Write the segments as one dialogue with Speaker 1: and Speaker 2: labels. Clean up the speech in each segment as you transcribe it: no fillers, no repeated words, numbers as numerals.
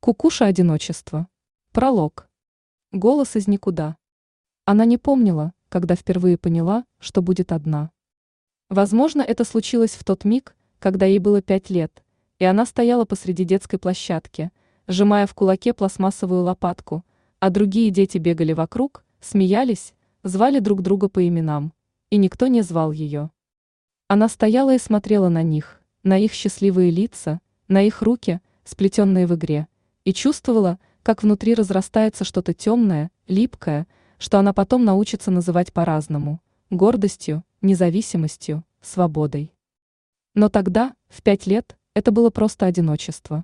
Speaker 1: Кукуша одиночества. Пролог. Голос из никуда. Она не помнила, когда впервые поняла, что будет одна. Возможно, это случилось в тот миг, когда ей было 5 лет, и она стояла посреди детской площадки, сжимая в кулаке пластмассовую лопатку, а другие дети бегали вокруг, смеялись, звали друг друга по именам, и никто не звал ее. Она стояла и смотрела на них, на их счастливые лица, на их руки, сплетенные в игре, и чувствовала, как внутри разрастается что-то темное, липкое, что она потом научится называть по-разному – гордостью, независимостью, свободой. Но тогда, в 5 лет, это было просто одиночество.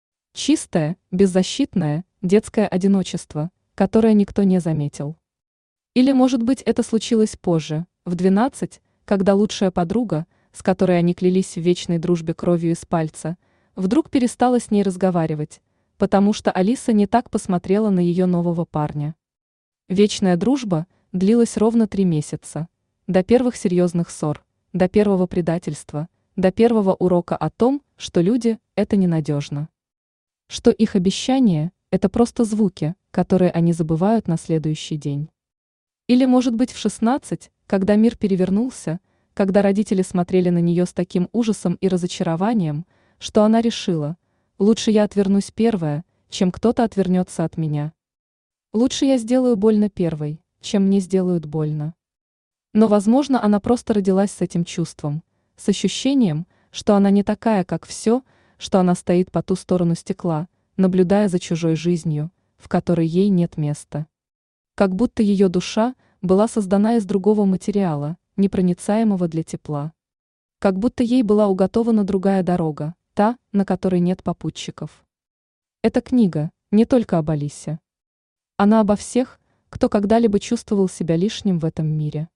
Speaker 1: Чистое, беззащитное, детское одиночество, которое никто не заметил. Или, может быть, это случилось позже, в 12, когда лучшая подруга, с которой они клялись в вечной дружбе кровью из пальца, вдруг перестала с ней разговаривать, потому что Алиса не так посмотрела на ее нового парня. Вечная дружба длилась ровно 3 месяца, до первых серьезных ссор, до первого предательства, до первого урока о том, что люди – это ненадежно. Что их обещания – это просто звуки, которые они забывают на следующий день. Или, может быть, в 16, когда мир перевернулся, когда родители смотрели на нее с таким ужасом и разочарованием, что она решила, лучше я отвернусь первая, чем кто-то отвернется от меня. Лучше я сделаю больно первой, чем мне сделают больно. Но, возможно, она просто родилась с этим чувством, с ощущением, что она не такая, как все, что она стоит по ту сторону стекла, наблюдая за чужой жизнью, в которой ей нет места. Как будто ее душа была создана из другого материала, непроницаемого для тепла. Как будто ей была уготована другая дорога, та, на которой нет попутчиков. Эта книга не только об Алисе. Она обо всех, кто когда-либо чувствовал себя лишним в этом мире.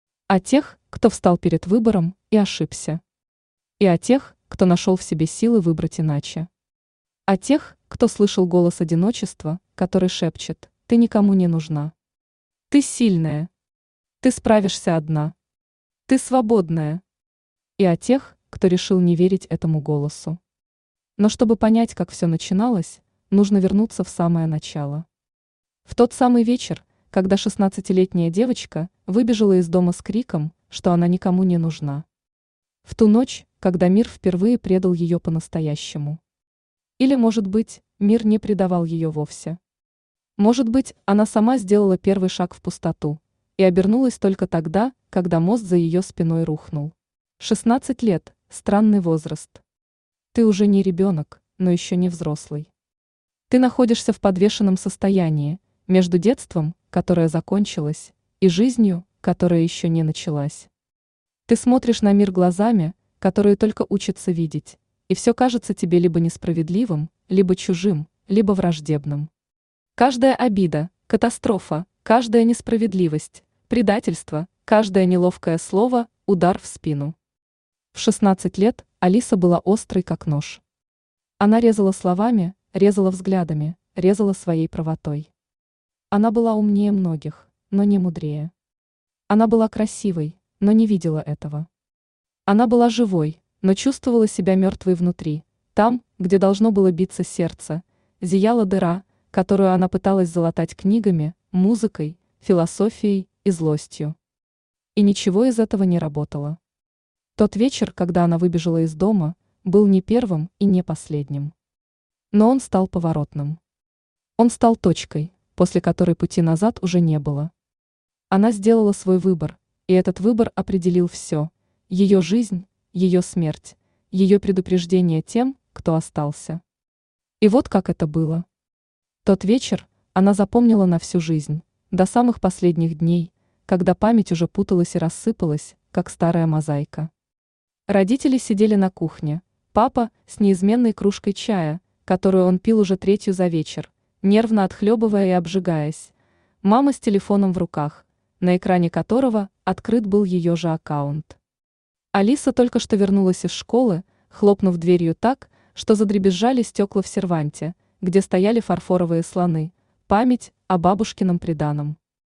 Speaker 1: О тех, кто встал перед выбором и ошибся. И о тех, кто нашел в себе силы выбрать иначе. О тех, кто слышал голос одиночества, который шепчет: «Ты никому не нужна. Ты сильная. Ты справишься одна. Ты свободная». И о тех, кто решил не верить этому голосу. Но чтобы понять, как все начиналось, нужно вернуться в самое начало. В тот самый вечер, когда 16-летняя девочка выбежала из дома с криком, что она никому не нужна. В ту ночь, когда мир впервые предал ее по-настоящему. Или, может быть, мир не предавал ее вовсе. Может быть, она сама сделала первый шаг в пустоту и обернулась только тогда, когда мост за ее спиной рухнул. 16 лет – странный возраст. Ты уже не ребенок, но еще не взрослый. Ты находишься в подвешенном состоянии, между детством, которое закончилось, и жизнью, которая еще не началась. Ты смотришь на мир глазами, которые только учатся видеть, и все кажется тебе либо несправедливым, либо чужим, либо враждебным. Каждая обида, катастрофа, каждая несправедливость, предательство, каждое неловкое слово – удар в спину. В 16 лет Алиса была острой, как нож. Она резала словами, резала взглядами, резала своей правотой. Она была умнее многих, но не мудрее. Она была красивой, но не видела этого. Она была живой, но чувствовала себя мертвой внутри. Там, где должно было биться сердце, зияла дыра, которую она пыталась залатать книгами, музыкой, философией и злостью. И ничего из этого не работало. Тот вечер, когда она выбежала из дома, был не первым и не последним. Но он стал поворотным. Он стал точкой, после которой пути назад уже не было. Она сделала свой выбор, и этот выбор определил все – ее жизнь, ее смерть, ее предупреждение тем, кто остался. И вот как это было. Тот вечер она запомнила на всю жизнь, до самых последних дней, когда память уже путалась и рассыпалась, как старая мозаика. Родители сидели на кухне, папа с неизменной кружкой чая, которую он пил уже 3-ю за вечер, нервно отхлебывая и обжигаясь, мама с телефоном в руках, на экране которого открыт был ее же аккаунт. Алиса только что вернулась из школы, хлопнув дверью так, что задребезжали стекла в серванте, где стояли фарфоровые слоны, память о бабушкином приданом.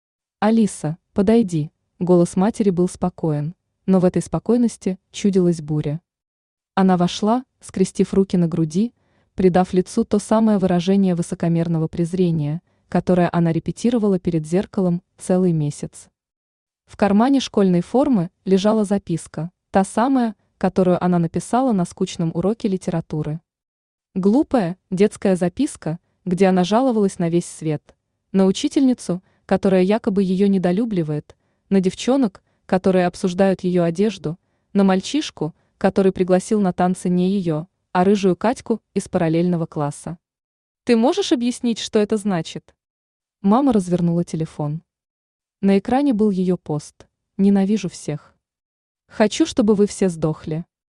Speaker 1: «Алиса, подойди», голос матери был спокоен, но в этой спокойности чудилась буря. Она вошла, скрестив руки на груди, придав лицу то самое выражение высокомерного презрения, которое она репетировала перед зеркалом целый месяц. В кармане школьной формы лежала записка, та самая, которую она написала на скучном уроке литературы. Глупая детская записка, где она жаловалась на весь свет, на учительницу, которая якобы ее недолюбливает, на девчонок, которые обсуждают ее одежду, на мальчишку, который пригласил на танцы не ее, а рыжую Катьку из параллельного класса. «Ты можешь объяснить, что это значит?» Мама развернула телефон. На экране был ее пост: «Ненавижу всех. Хочу, чтобы вы все сдохли».